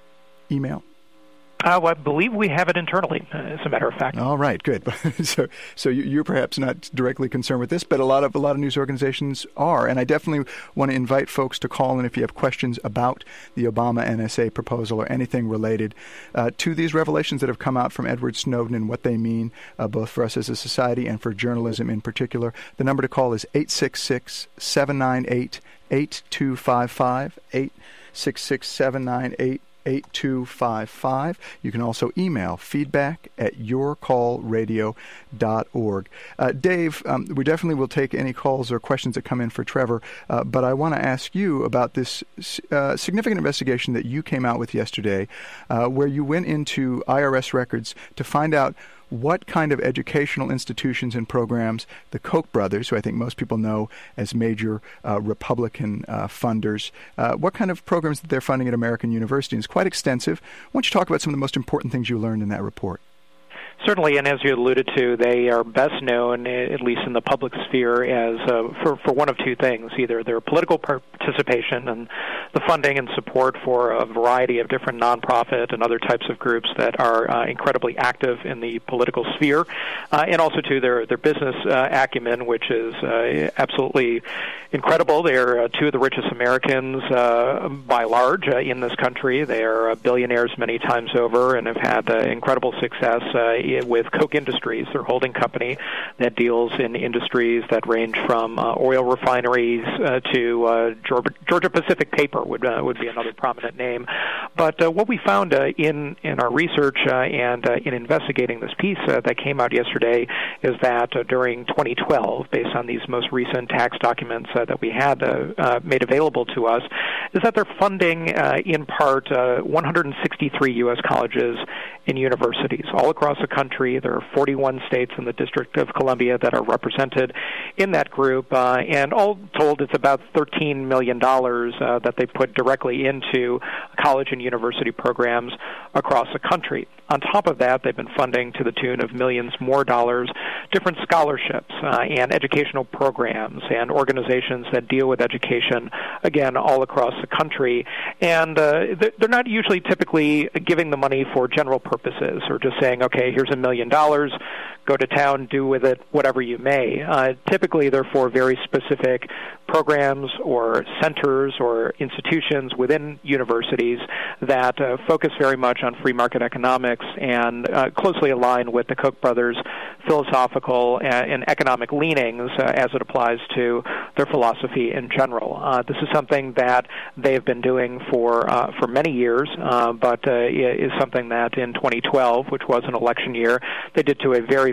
email? Uh, well, I believe we have it internally, uh, as a matter of fact. All right, good. so, so you're perhaps not directly concerned with this, but a lot of a lot of news organizations are, and I definitely want to invite folks to call in if you have questions about the Obama N S A proposal or anything related uh, to these revelations that have come out from Edward Snowden and what they mean, uh, both for us as a society and for journalism in particular. The number to call is eight six six, seven nine eight, eight two five five, eight six six, seven nine eight, eight two five five. You can also email feedback at your call radio dot org. Uh, Dave, um, we definitely will take any calls or questions that come in for Trevor, uh, but I want to ask you about this uh, significant investigation that you came out with yesterday, uh, where you went into I R S records to find out what kind of educational institutions and programs the Koch brothers, who I think most people know as major uh, Republican uh, funders, uh, what kind of programs that they're funding at American universities. It's quite extensive. Why don't you talk about some of the most important things you learned in that report? Certainly, and as you alluded to, they are best known, at least in the public sphere, as uh, for, for one of two things. Either their political participation and the funding and support for a variety of different nonprofit and other types of groups that are uh, incredibly active in the political sphere, uh, and also to their, their business uh, acumen, which is uh, absolutely incredible. They're uh, two of the richest Americans uh, by large uh, in this country. They are uh, billionaires many times over and have had uh, incredible success uh, with Koch Industries, their holding company that deals in industries that range from uh, oil refineries uh, to uh, Georgia, Georgia Pacific Paper would uh, would be another prominent name. But uh, what we found uh, in in our research uh, and uh, in investigating this piece uh, that came out yesterday is that uh, during twenty twelve, based on these most recent tax documents uh, that we had uh, uh, made available to us, is that they're funding uh, in part uh, one hundred sixty-three U S colleges and universities all across the country. There are forty-one states in the District of Columbia that are represented in that group, uh, and all told, it's about thirteen million dollars uh, that they put directly into college and university programs across the country. On top of that, they've been funding to the tune of millions more dollars different scholarships uh, and educational programs and organizations that deal with education, again, all across the country. And uh, they're not usually typically giving the money for general purposes or just saying, okay, here's a million dollars, go to town, do with it whatever you may. Uh, typically, they're for very specific programs or centers or institutions within universities that uh, focus very much on free market economics and uh, closely align with the Koch brothers' philosophical and, and economic leanings uh, as it applies to their philosophy in general. Uh, this is something that they have been doing for uh, for many years, uh, but uh, is something that in twenty twelve, which was an election year, they did to a very,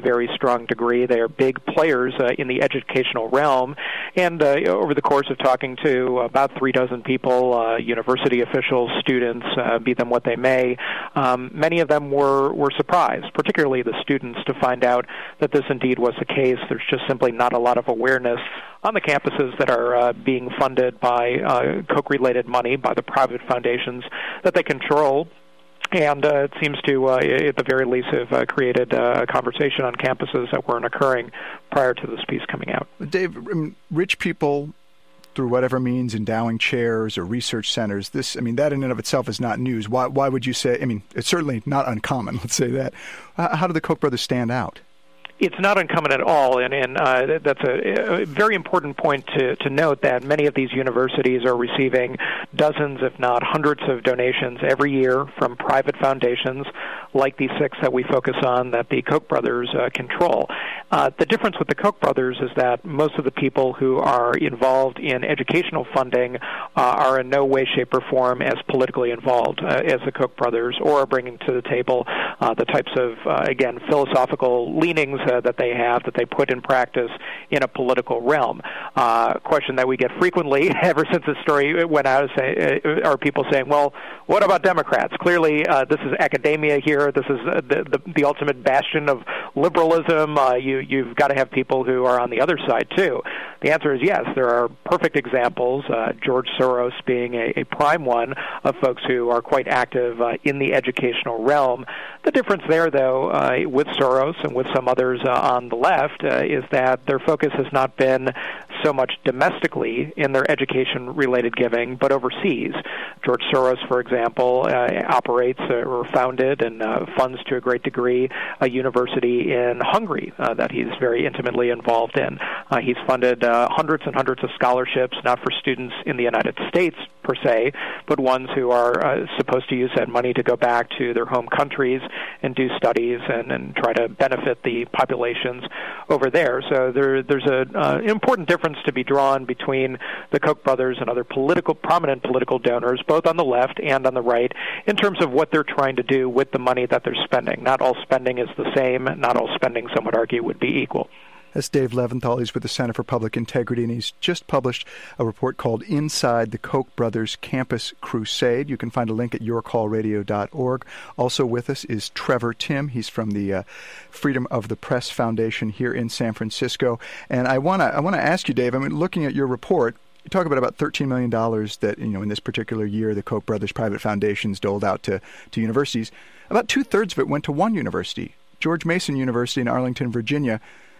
very strong degree. They are big players uh, in the educational realm. And uh, over the course of talking to about three dozen people, uh, university officials, students, uh, be them what they may, um, many of them were, were surprised, particularly the students, to find out that this indeed was the case. There's just simply not a lot of awareness on the campuses that are uh, being funded by uh, Koch-related money, by the private foundations that they control. And uh, it seems to, uh, at the very least, have uh, created uh, a conversation on campuses that weren't occurring prior to this piece coming out. Dave, rich people, through whatever means, endowing chairs or research centers, this, I mean, that in and of itself is not news. Why, why would you say, I mean, it's certainly not uncommon, let's say that. How do the Koch brothers stand out? It's not uncommon at all, and, and uh, that's a, a very important point to, to note, that many of these universities are receiving dozens, if not hundreds, of donations every year from private foundations like these six that we focus on that the Koch brothers uh, control. Uh, the difference with the Koch brothers is that most of the people who are involved in educational funding uh, are in no way, shape, or form as politically involved uh, as the Koch brothers, or are bringing to the table uh, the types of, uh, again, philosophical leanings Uh, that they have, that they put in practice in a political realm. Uh, a question that we get frequently ever since this story went out is say, uh, are people saying, well, what about Democrats? Clearly, uh, this is academia here. This is uh, the, the, the ultimate bastion of liberalism. Uh, you, you've got to have people who are on the other side, too. The answer is yes. There are perfect examples, uh, George Soros being a, a prime one, of folks who are quite active uh, in the educational realm. The difference there, though, uh, with Soros and with some others uh, on the left uh, is that their focus has not been so much domestically in their education-related giving, but overseas. George Soros, for example, uh, operates uh, or founded and uh, funds to a great degree a university in Hungary uh, that he's very intimately involved in. Uh, he's funded uh, hundreds and hundreds of scholarships, not for students in the United States per se, but ones who are uh, supposed to use that money to go back to their home countries and do studies and, and try to benefit the populations over there. So there, there's an uh, important difference to be drawn between the Koch brothers and other political, prominent political donors, both on the left and on the right, in terms of what they're trying to do with the money that they're spending. Not all spending is the same. Not all spending, some would argue, would be equal. That's Dave Leventhal. He's with the Center for Public Integrity, and he's just published a report called Inside the Koch brothers Campus Crusade. You can find a link at your call radio dot org. Also with us is Trevor Timm. He's from the uh, Freedom of the Press Foundation here in San Francisco. And I want to I want to ask you, Dave, I mean, looking at your report, you talk about about thirteen million dollars that, you know, in this particular year, the Koch brothers private foundations doled out to, to universities. About two-thirds of it went to one university, George Mason University in Arlington, Virginia.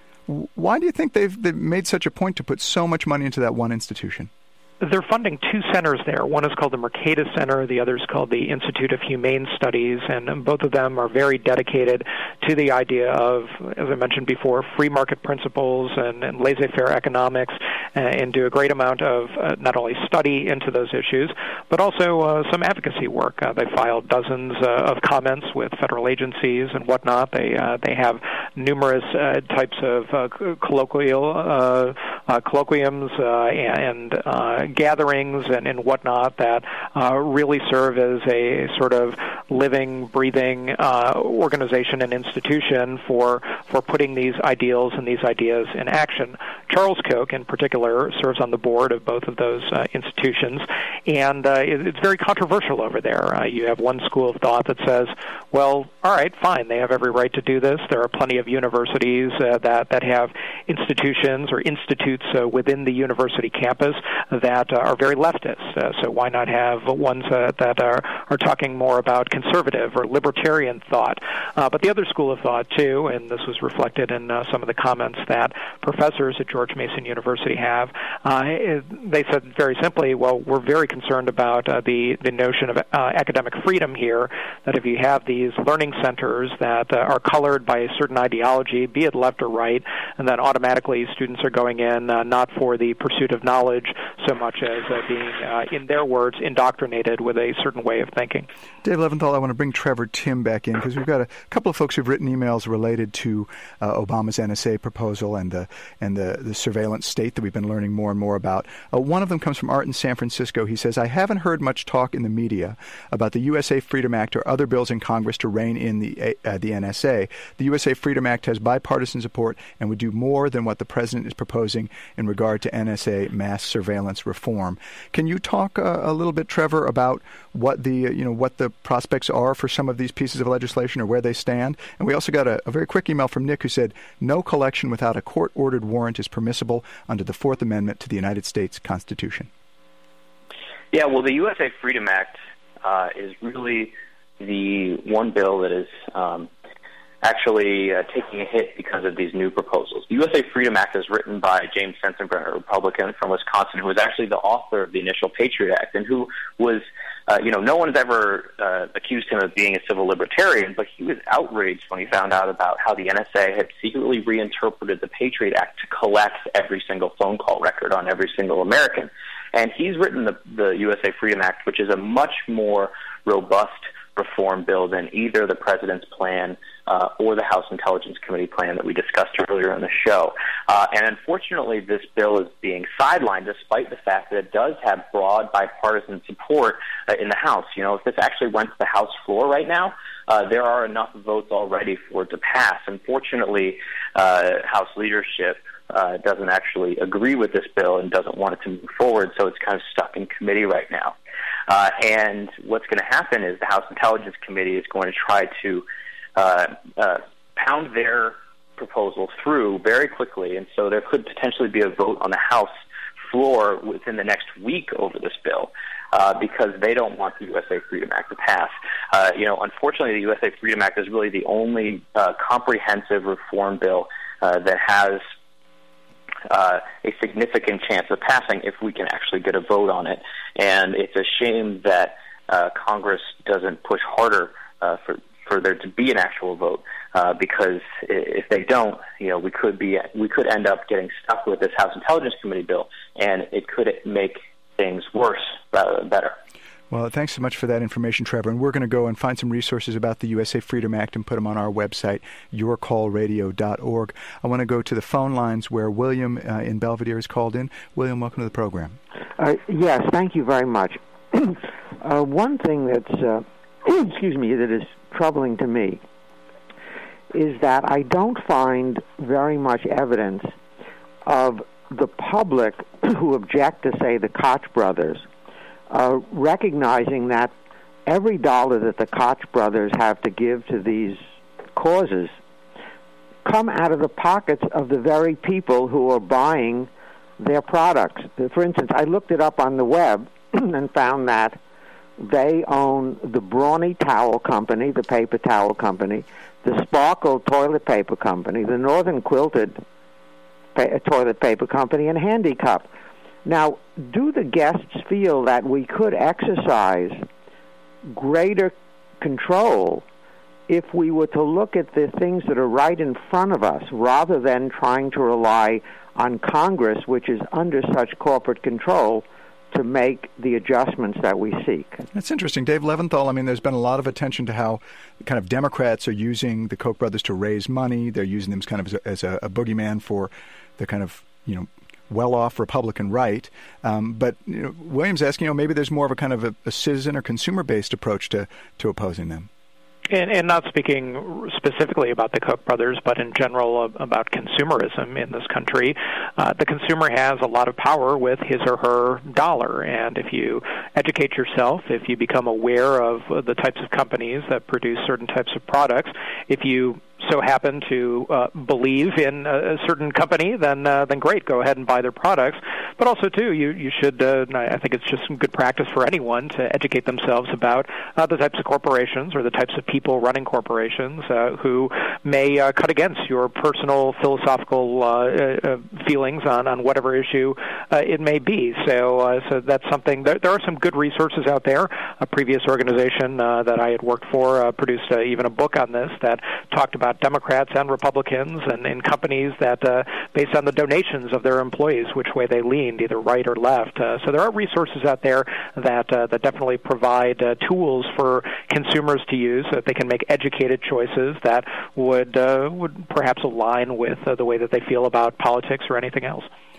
Why do you think they've, they've made such a point to put so much money into that one institution? They're funding two centers there. One is called the Mercatus Center. The other is called the Institute of Humane Studies, and both of them are very dedicated to the idea of, as I mentioned before, free market principles and, and laissez-faire economics, uh, and do a great amount of uh, not only study into those issues, but also uh, some advocacy work. Uh, they filed dozens uh, of comments with federal agencies and whatnot. They uh, they have numerous uh, types of uh, colloquial uh, uh, colloquiums uh, and uh, gatherings and, and whatnot that uh, really serve as a sort of living, breathing uh, organization and institution for for putting these ideals and these ideas in action. Charles Koch, in particular, serves on the board of both of those uh, institutions, and uh, it, it's very controversial over there. Uh, you have one school of thought that says, well, all right, fine, they have every right to do this. There are plenty of universities uh, that, that have institutions or institutes uh, within the university campus that uh, are very leftist. Uh, so why not have ones uh, that are, are talking more about conservative or libertarian thought? Uh, but the other school of thought, too, and this was reflected in uh, some of the comments that professors at George Mason University have, uh, they said very simply, well, we're very concerned about uh, the, the notion of uh, academic freedom here, that if you have these learning centers that uh, are colored by a certain ideology, be it left or right, and then automatically students are going in uh, not for the pursuit of knowledge so much as uh, being, uh, in their words, indoctrinated with a certain way of thinking. Dave Leventhal, I want to bring Trevor Timm back in because we've got a couple of folks who've written emails related to uh, Obama's N S A proposal and the and the, the surveillance state that we've been learning more and more about. Uh, one of them comes from Art in San Francisco. He says, says, I haven't heard much talk in the media about the U S A Freedom Act or other bills in Congress to rein in the uh, the N S A. The U S A Freedom Act has bipartisan support and would do more than what the president is proposing in regard to N S A mass surveillance reform. Can you talk uh, a little bit, Trevor, about what the uh, you know what the prospects are for some of these pieces of legislation or where they stand? And we also got a, a very quick email from Nick who said, no collection without a court-ordered warrant is permissible under the Fourth Amendment to the United States Constitution. Yeah, well, the U S A Freedom Act uh, is really the one bill that is um, actually uh, taking a hit because of these new proposals. The U S A Freedom Act is written by James Sensenbrenner, a Republican from Wisconsin, who was actually the author of the initial Patriot Act, and who was, uh, you know, no one has ever uh, accused him of being a civil libertarian, but he was outraged when he found out about how the N S A had secretly reinterpreted the Patriot Act to collect every single phone call record on every single American. And he's written the, the U S A Freedom Act, which is a much more robust reform bill than either the president's plan uh, or the House Intelligence Committee plan that we discussed earlier in the show. Uh, and unfortunately, this bill is being sidelined despite the fact that it does have broad bipartisan support uh, in the House. You know, if this actually went to the House floor right now, uh, there are enough votes already for it to pass. Unfortunately, uh, House leadership Uh, doesn't actually agree with this bill and doesn't want it to move forward, so it's kind of stuck in committee right now. Uh, and what's going to happen is the House Intelligence Committee is going to try to uh, uh, pound their proposal through very quickly, and so there could potentially be a vote on the House floor within the next week over this bill uh, because they don't want the U S A Freedom Act to pass. Uh, you know, unfortunately, the U S A Freedom Act is really the only uh, comprehensive reform bill uh, that has Uh, a significant chance of passing if we can actually get a vote on it. And it's a shame that uh, Congress doesn't push harder uh, for for there to be an actual vote, uh, because if they don't, you know, we could be we could end up getting stuck with this House Intelligence Committee bill, and it could make things worse rather than better. Well, thanks so much for that information, Trevor. And we're going to go and find some resources about the U S A Freedom Act and put them on our website, your call radio dot org. I want to go to the phone lines where William uh, in Belvedere is called in. William, welcome to the program. Uh, yes, thank you very much. uh, one thing that's, uh, excuse me, that is troubling to me is that I don't find very much evidence of the public who object to, say, the Koch brothers, Uh, recognizing that every dollar that the Koch brothers have to give to these causes come out of the pockets of the very people who are buying their products. For instance, I looked it up on the web and found that they own the Brawny Towel Company, the paper towel company, the Sparkle Toilet Paper Company, the Northern Quilted pa- Toilet Paper Company, and Handy Cup. Now, do the guests feel that we could exercise greater control if we were to look at the things that are right in front of us rather than trying to rely on Congress, which is under such corporate control, to make the adjustments that we seek? That's interesting. Dave Leventhal, I mean, there's been a lot of attention to how kind of Democrats are using the Koch brothers to raise money. They're using them kind of as a, as a, a boogeyman for the kind of, you know, well-off Republican right. Um, but you know, William's asking, you know, maybe there's more of a kind of a, a citizen or consumer-based approach to, to opposing them. And, and not speaking specifically about the Koch brothers, but in general about consumerism in this country, uh, the consumer has a lot of power with his or her dollar. And if you educate yourself, if you become aware of the types of companies that produce certain types of products, if you so happen to uh, believe in a, a certain company, then uh, then great, go ahead and buy their products. But also, too, you, you should, uh, I think it's just some good practice for anyone to educate themselves about uh, the types of corporations or the types of people running corporations uh, who may uh, cut against your personal philosophical uh, uh, feelings on, on whatever issue uh, it may be. So uh, so that's something, there, there are some good resources out there. A previous organization uh, that I had worked for uh, produced uh, even a book on this that talked about Democrats and Republicans and in companies that, uh, based on the donations of their employees, which way they leaned, either right or left. Uh, so there are resources out there that uh, that definitely provide uh, tools for consumers to use so that they can make educated choices that would uh, would perhaps align with uh, the way that they feel about politics or anything else.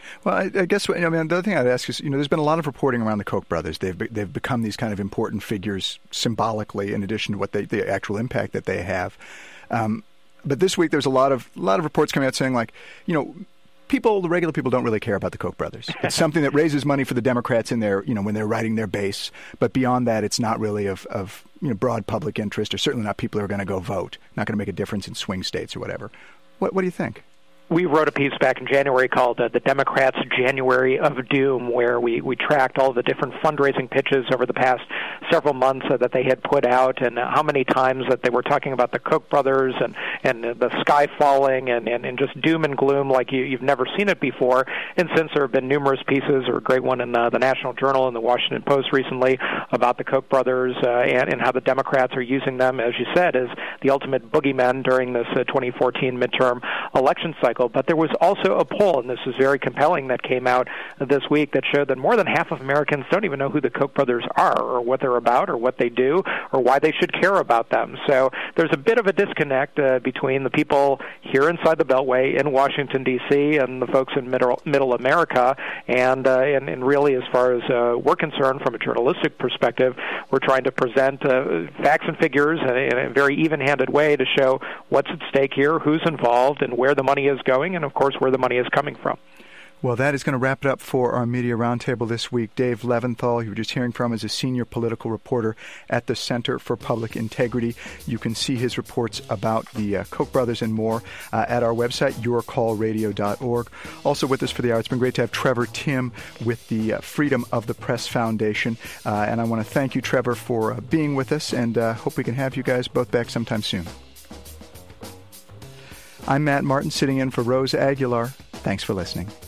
Well, I, I guess I mean the other thing I'd ask is, you know, there's been a lot of reporting around the Koch brothers. They've be, they've become these kind of important figures symbolically, in addition to what they, the actual impact that they have. Um, but this week, there's a lot of a lot of reports coming out saying, like, you know, people, the regular people, don't really care about the Koch brothers. It's something that raises money for the Democrats in their, you know, when they're writing their base. But beyond that, it's not really of, of you know, broad public interest, or certainly not people who are going to go vote. Not going to make a difference in swing states or whatever. What, what do you think? We wrote a piece back in January called uh, The Democrats' January of Doom, where we, we tracked all the different fundraising pitches over the past several months uh, that they had put out, and uh, how many times that they were talking about the Koch brothers and, and uh, the sky falling and, and, and just doom and gloom like you, you've never seen it before. And since there have been numerous pieces, or a great one in uh, the National Journal and the Washington Post recently about the Koch brothers uh, and, and how the Democrats are using them, as you said, as the ultimate boogeymen during this uh, twenty fourteen midterm election cycle. But there was also a poll, and this is very compelling, that came out this week that showed that more than half of Americans don't even know who the Koch brothers are, or what they're about, or what they do, or why they should care about them. So there's a bit of a disconnect uh, between the people here inside the Beltway in Washington, D C, and the folks in middle, middle America. And, uh, and, and really, as far as uh, we're concerned, from a journalistic perspective, we're trying to present uh, facts and figures in a, in a very even-handed way to show what's at stake here, who's involved, and where the money is going, and of course where the money is coming from. Well, that is going to wrap it up for our Media Roundtable this week. Dave Leventhal, you were just hearing from, is a senior political reporter at the Center for Public Integrity. You can see his reports about the uh, Koch brothers and more uh, at our website, your call radio dot org. Also with us for the hour, it's been great to have Trevor Timm with the uh, Freedom of the Press Foundation. Uh, and I want to thank you, Trevor, for uh, being with us, and uh, hope we can have you guys both back sometime soon. I'm Matt Martin, sitting in for Rose Aguilar. Thanks for listening.